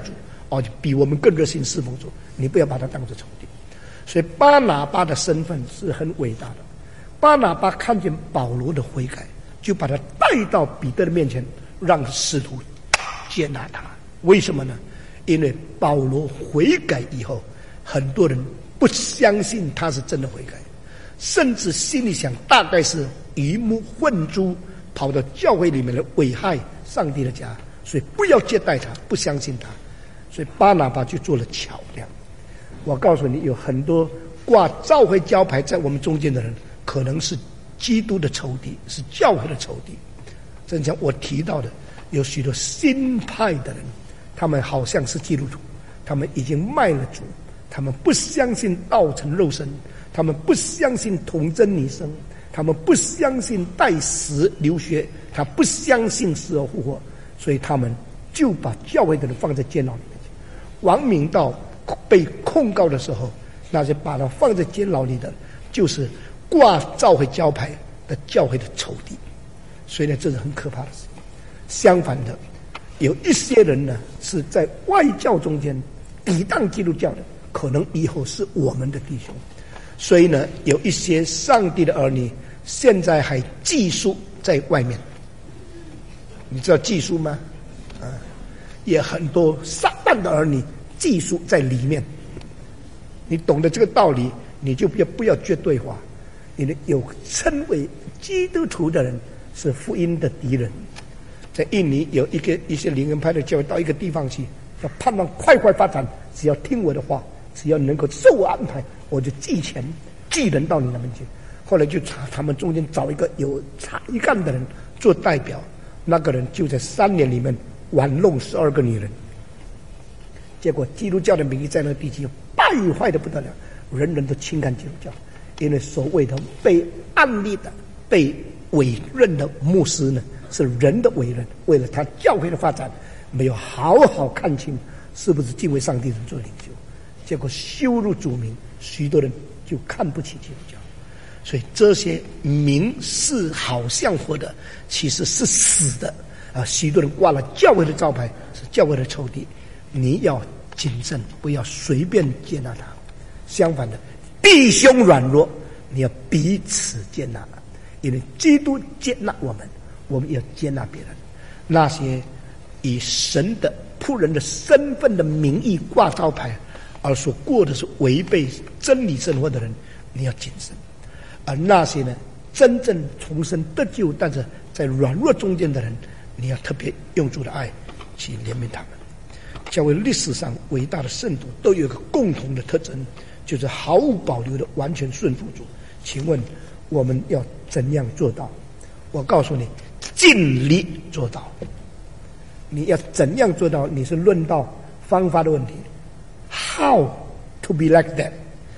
哦，比我们更热心侍奉主，你不要把他当作仇敌。所以巴拿巴的身份是很伟大的。巴拿巴看见保罗的悔改，就把他带到彼得的面前，让使徒接纳他。为什么呢？因为保罗悔改以后，很多人不相信他是真的悔改，甚至心里想大概是鱼目混珠，跑到教会里面来危害上帝的家，所以不要接待他，不相信他。所以巴拿巴就做了桥梁。我告诉你，有很多挂教会招牌在我们中间的人，可能是基督的仇敌，是教会的仇敌。正像我提到的，有许多新派的人，他们好像是基督徒，他们已经卖了主，他们不相信道成肉身，他们不相信童真拟生，他们不相信代死流血，他不相信死而复活，所以他们就把教会的人放在监牢里面去。王明道被控告的时候，那些把他放在监牢里的，就是挂教会招牌的教会的仇敌。所以呢，这是很可怕的事情。相反的，有一些人呢是在外教中间抵挡基督教的，可能以后是我们的弟兄。所以呢，有一些上帝的儿女现在还寄宿在外面。你知道寄宿吗？啊，也很多撒旦的儿女寄宿在里面。你懂得这个道理，你就不要不要绝对化。因为有称为基督徒的人是福音的敌人。在印尼有一个一些灵恩派的教会到一个地方去，要盼望快快发展，只要听我的话，只要能够受我安排，我就寄钱寄人到你那边去。后来就查他们中间找一个有才干的人做代表，那个人就在三年里面玩弄十二个女人。结果基督教的名义在那个地区败坏的不得了，人人都轻看基督教。因为所谓的被案例的、被委任的牧师呢，是人的委任，为了他教会的发展，没有好好看清是不是敬畏上帝人做领袖，结果羞辱主名，许多人就看不起基督教。所以这些名是好像活的，其实是死的啊！许多人挂了教会的招牌，是教会的仇敌，你要谨慎，不要随便接纳他。相反的，弟兄软弱，你要彼此接纳，因为基督接纳我们，我们也要接纳别人。那些以神的仆人的身份的名义挂招牌，而所过的是违背真理生活的人，你要谨慎。而那些呢，真正重生得救，但是在软弱中间的人，你要特别用主的爱去怜悯他们。教会历史上伟大的圣徒都有一个共同的特征，就是毫无保留的完全顺服主。请问我们要怎样做到？我告诉你，尽力做到。你要怎样做到？你是论到方法的问题。How to be like that?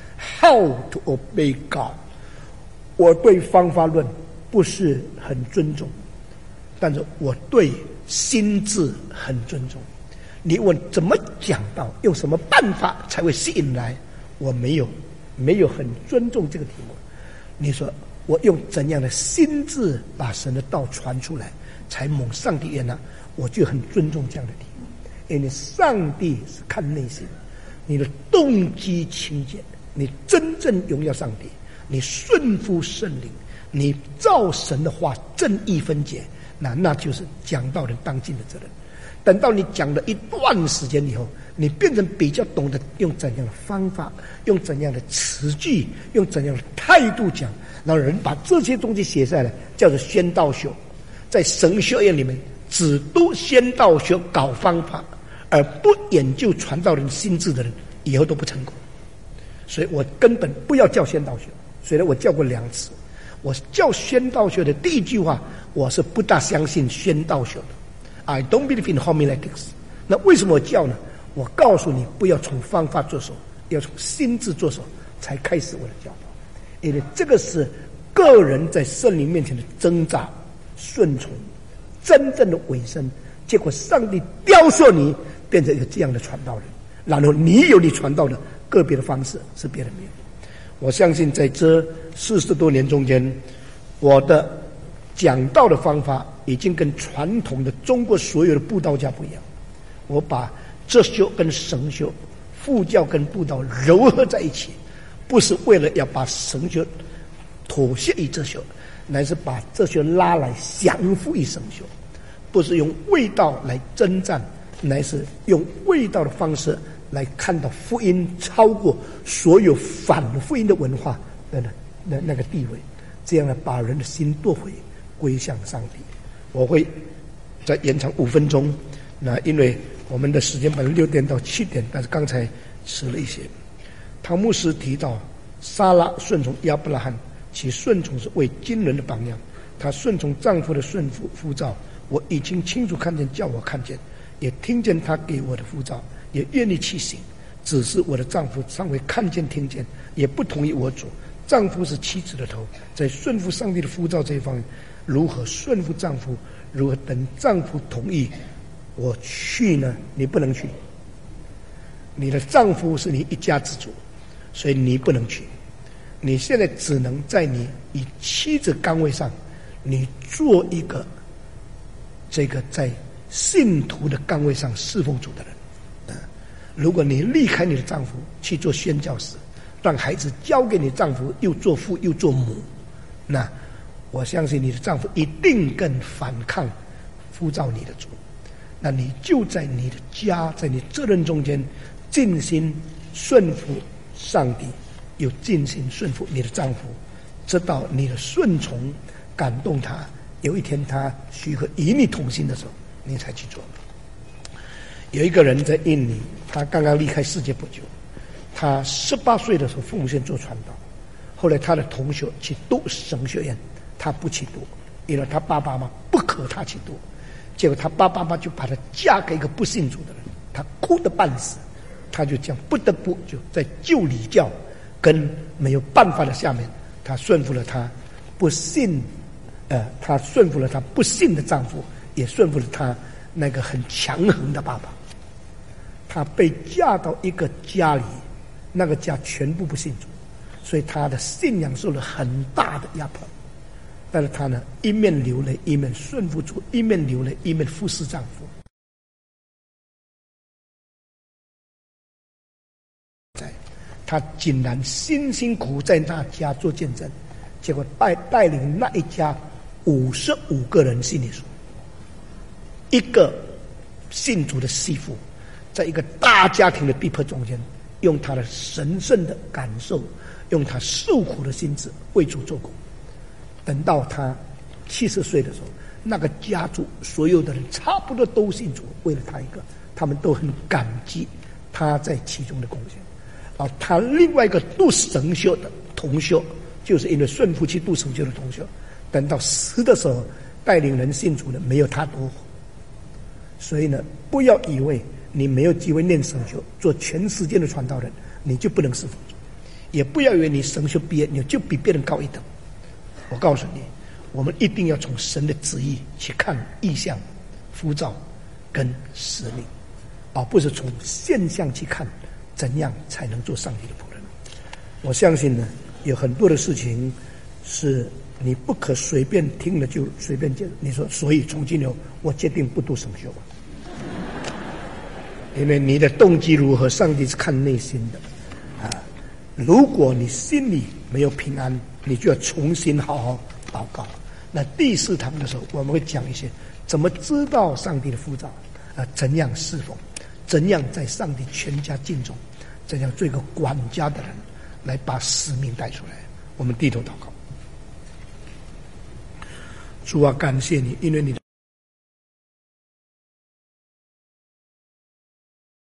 How to obey God? 我对方法论不是很尊重，但是我对心智很尊重。你问怎么讲道，用什么办法才会吸引来？我没有，没有很尊重这个题目。你说我用怎样的心智把神的道传出来，才蒙上帝悦纳？我就很尊重这样的题目，因为上帝是看内心，你的动机清洁，你真正荣耀上帝，你顺服圣灵，你照神的话正义分解，那那就是讲道人当尽的责任。等到你讲了一段时间以后，你变成比较懂得用怎样的方法，用怎样的词句，用怎样的态度讲，让人把这些东西写下来，叫做宣道学。在神学院里面，只读宣道学搞方法，而不研究传道人心智的人，以后都不成功。所以我根本不要叫宣道学。虽然我教过两次，我教宣道学的第一句话，我是不大相信宣道学的。I don't believe in homiletics。那为什么我教呢？我告诉你，不要从方法着手，要从心智着手，才开始我的教导。因为这个是个人在圣灵面前的挣扎、顺从，真正的委身。结果上帝雕塑你，变成一个这样的传道人，然后你有你传道的个别的方式，是别人没有。我相信在这四十多年中间，我的讲道的方法已经跟传统的中国所有的布道家不一样。我把哲修跟神修、佛教跟布道糅合在一起，不是为了要把神修妥协于哲修，乃是把哲学拉来降服于神修，不是用味道来征战，乃是用味道的方式来看到福音超过所有反福音的文化的那那个地位，这样呢，把人的心夺回，归向上帝。我会再延长五分钟，那因为我们的时间本来六点到七点，但是刚才迟了一些。唐牧师提到，撒拉顺从亚伯拉罕，其顺从是为惊人的榜样。她顺从丈夫的顺服呼召，我已经清楚看见，叫我看见，也听见他给我的呼召，也愿意去行。只是我的丈夫尚未看见听见，也不同意我主。丈夫是妻子的头，在顺服上帝的呼召这一方面，如何顺服丈夫，如何等丈夫同意我去呢？你不能去，你的丈夫是你一家之主，所以你不能去。你现在只能在你以妻子岗位上，你做一个这个在信徒的岗位上侍奉主的人。如果你离开你的丈夫去做宣教士，让孩子交给你丈夫，又做父又做母，那我相信你的丈夫一定更反抗呼召你的主。那你就在你的家，在你责任中间尽心顺服上帝，又尽心顺服你的丈夫，直到你的顺从感动他，有一天他许可与你同行的时候，你才去做。有一个人在印尼，他刚刚离开世界不久，他十八岁的时候奉献做传道，后来他的同学去读神学院，他不去读，因为他爸爸妈妈不可他去读，结果他爸爸妈妈就把他嫁给一个不信主的人，他哭得半死，他就这样不得不就在旧礼教跟没有办法的下面，他顺服了他不信，呃，他顺服了他不信的丈夫，也顺服了他那个很强横的爸爸。她被嫁到一个家里，那个家全部不信主，所以她的信仰受了很大的压迫。但是她呢，一面流泪，一面顺服主；一面流泪，一面服侍丈夫。她竟然辛辛苦苦在那家做见证，结果带带领那一家五十五个人信耶稣。一个信主的媳妇，在一个大家庭的逼迫中间，用他的神圣的感受，用他受苦的心志为主做工。等到他七十岁的时候，那个家族所有的人差不多都信主，为了他一个，他们都很感激他在其中的贡献。而他另外一个读神学的同学，就是因为顺服去读神学的同学，等到死的时候，带领人信主的没有他多。所以呢，不要以为你没有机会念神学，做全世界的传道人，你就不能侍奉主；也不要以为你神学毕业，你就比别人高一等。我告诉你，我们一定要从神的旨意去看意象、呼召跟使命，而不是从现象去看怎样才能做上帝的仆人。我相信呢，有很多的事情是你不可随便听了就随便讲。你说，所以从今以后我决定不读神学吧，因为你的动机如何，上帝是看内心的啊。如果你心里没有平安，你就要重新好好祷告。那第四堂的时候，我们会讲一些怎么知道上帝的呼召啊，怎样侍奉，怎样在上帝全家敬重，怎样做一个管家的人，来把使命带出来。我们低头祷告。主啊，感谢你，因为你的